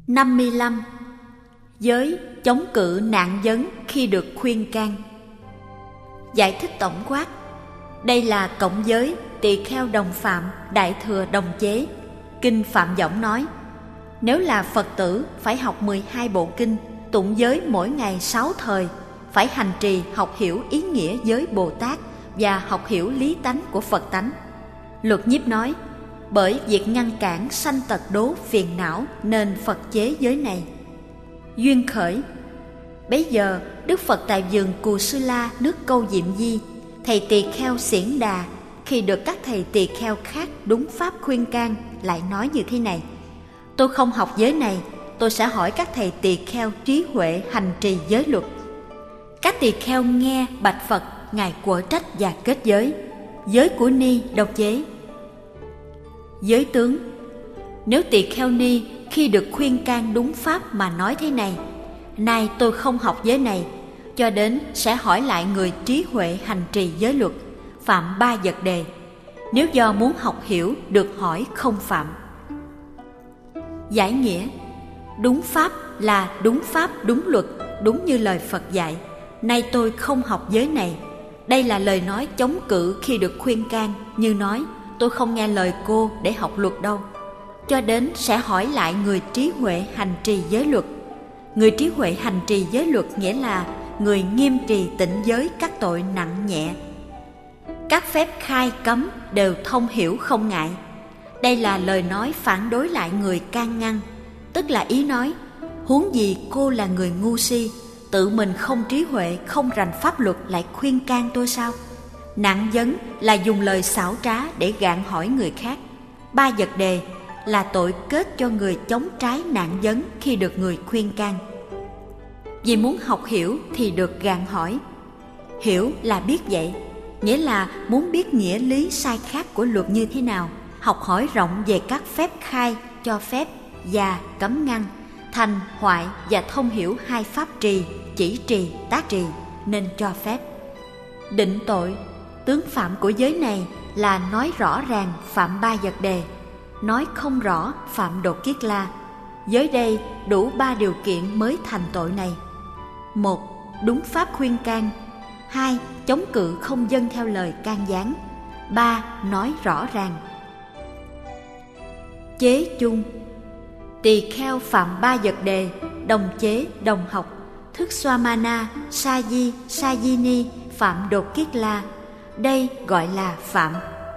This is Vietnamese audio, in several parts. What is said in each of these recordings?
55. Giới chống cự nạn vấn khi được khuyên can. Giải thích tổng quát. Đây là cộng giới tỳ kheo đồng phạm, đại thừa đồng chế. Kinh Phạm Võng nói, nếu là Phật tử phải học 12 bộ kinh, tụng giới mỗi ngày 6 thời, phải hành trì học hiểu ý nghĩa giới Bồ Tát và học hiểu lý tánh của Phật tánh. Luật Nhiếp nói, bởi việc ngăn cản sanh tật đố phiền não nên Phật chế giới này. Duyên khởi. Bấy giờ Đức Phật tại vườn Cù Sư La, nước Câu Diệm Di, thầy tỳ kheo Xiển Đà khi được các thầy tỳ kheo khác đúng pháp khuyên can lại nói như thế này: tôi không học giới này, tôi sẽ hỏi các thầy tỳ kheo trí huệ hành trì giới luật. Các tỳ kheo nghe bạch Phật, ngài quở trách và kết giới. Giới của Ni độc chế. Giới tướng. Nếu tỳ kheo Ni khi được khuyên can đúng pháp mà nói thế này: nay tôi không học giới này, cho đến sẽ hỏi lại người trí huệ hành trì giới luật, phạm 3 vật đề. Nếu do muốn học hiểu được hỏi không phạm. Giải nghĩa. Đúng pháp là đúng pháp, đúng luật, đúng như lời Phật dạy. Nay tôi không học giới này. Đây là lời nói chống cự khi được khuyên can, như nói tôi không nghe lời cô để học luật đâu. Cho đến sẽ hỏi lại người trí huệ hành trì giới luật. Người trí huệ hành trì giới luật nghĩa là người nghiêm trì tịnh giới các tội nặng nhẹ. Các phép khai cấm đều thông hiểu không ngại. Đây là lời nói phản đối lại người can ngăn, tức là ý nói, huống gì cô là người ngu si, tự mình không trí huệ, không rành pháp luật lại khuyên can tôi sao? Nạn vấn là dùng lời xảo trá để gạn hỏi người khác. 3 vật đề là tội kết cho người chống trái nạn vấn khi được người khuyên can. Vì muốn học hiểu thì được gạn hỏi. Hiểu là biết vậy, nghĩa là muốn biết nghĩa lý sai khác của luật như thế nào, học hỏi rộng về các phép khai, cho phép và cấm ngăn, thành, hoại và thông hiểu 2 pháp trì, chỉ trì, tác trì nên cho phép. Định tội. Tướng phạm của giới này là nói rõ ràng phạm 3 vật đề, nói không rõ phạm đột kiết la. Giới đây đủ 3 điều kiện mới thành tội này: 1. Đúng pháp khuyên can. 2. Chống cự không dâng theo lời can gián. 3. Nói rõ ràng. Chế chung. Tỳ kheo phạm 3 vật đề, đồng chế, đồng học, thức Swamana, Sa Di, Sa Di Ni phạm đột kiết la. Đây gọi là phạm.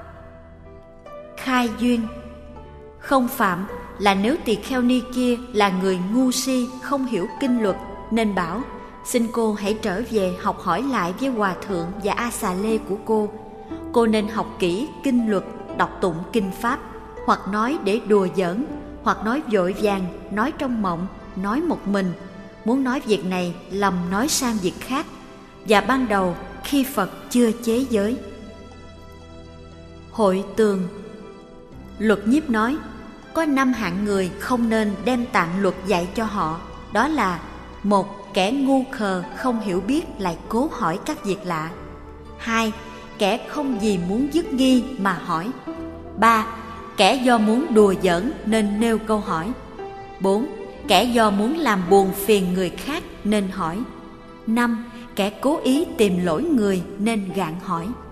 Khai duyên. Không phạm là nếu tỳ kheo ni kia là người ngu si, không hiểu kinh luật, nên bảo: xin cô hãy trở về học hỏi lại với hòa thượng và A Xà Lê của cô. Cô nên học kỹ kinh luật, đọc tụng kinh pháp, hoặc nói để đùa giỡn, hoặc nói vội vàng, nói trong mộng, nói một mình, muốn nói việc này lầm nói sang việc khác, và ban đầu khi Phật chưa chế giới. Hội tường. Luật Nhiếp nói, có 5 hạng người không nên đem tạng luật dạy cho họ. Đó là: 1. Kẻ ngu khờ không hiểu biết lại cố hỏi các việc lạ. 2. Kẻ không gì muốn dứt nghi mà hỏi. 3. Kẻ do muốn đùa giỡn nên nêu câu hỏi. 4. Kẻ do muốn làm buồn phiền người khác nên hỏi. 5. Kẻ cố ý tìm lỗi người nên gạn hỏi.